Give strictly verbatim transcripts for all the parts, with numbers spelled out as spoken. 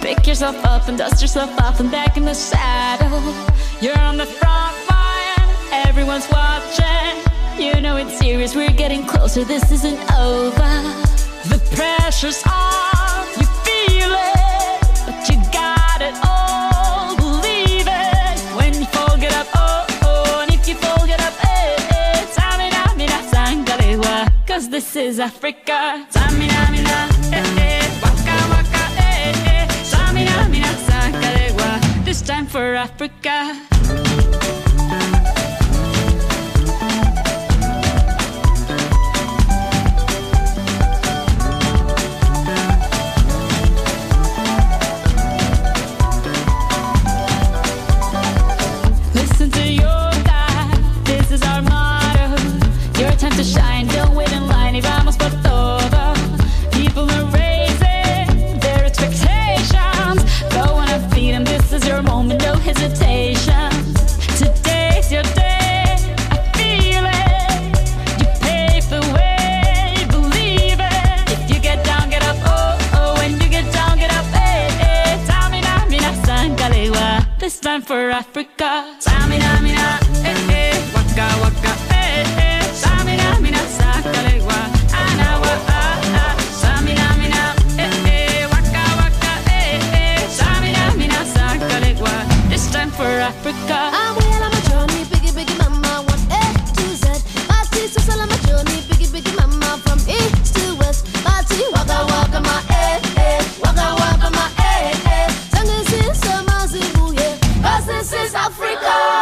Pick yourself up and dust yourself off and back in the saddle. You're on the front line, everyone's watching. You know it's serious, we're getting closer, this isn't over. The pressure's on, you feel it, but you got it all, believe it. When you fall, get up, oh, oh, and if you fall, get up, eh, eh. Samina, mina, sangalewa, cause this is Africa. Samina, mina, eh, eh, waka, waka, eh, eh. Samina, mina, sangalewa, this time for Africa. To shine, don't wait in line, y vamos por todo. People are raising their expectations. Go on and feed them, this is your moment, no hesitation. Today's your day, I feel it. You pave the way, believe it. If you get down, get up, oh, oh. When you get down, get up, eh, eh. Samina, mina, sangalewa, this time for Africa. Samina, mina, eh, eh. Waka, waka, eh, eh. Samina, mina, sangalewa, anawa, ah, ah. Samina, mina, eh, eh. Waka, waka, eh, eh. Samina, mina, sangalewa, this time for Africa. I'm well on my journey, biggie, biggie mama, one A to Z. Party to sell on my journey, biggie, biggie mama, from east to west. Party, waka, waka, my eh, eh. Waka, waka, my eh, eh. Tango, summer, Zimbabwe, yeah. Cause this is Africa.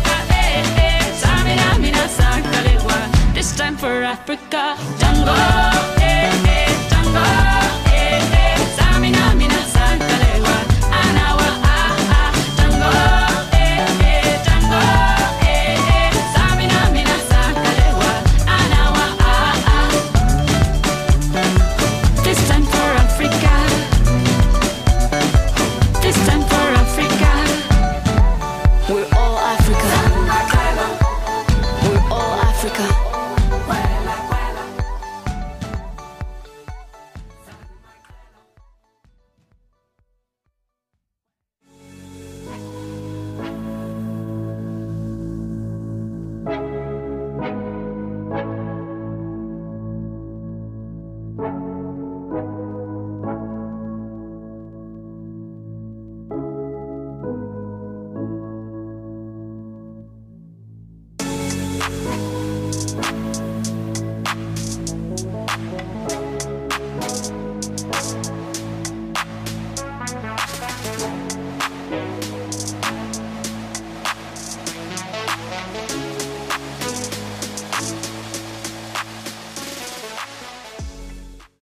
For Africa, jungle.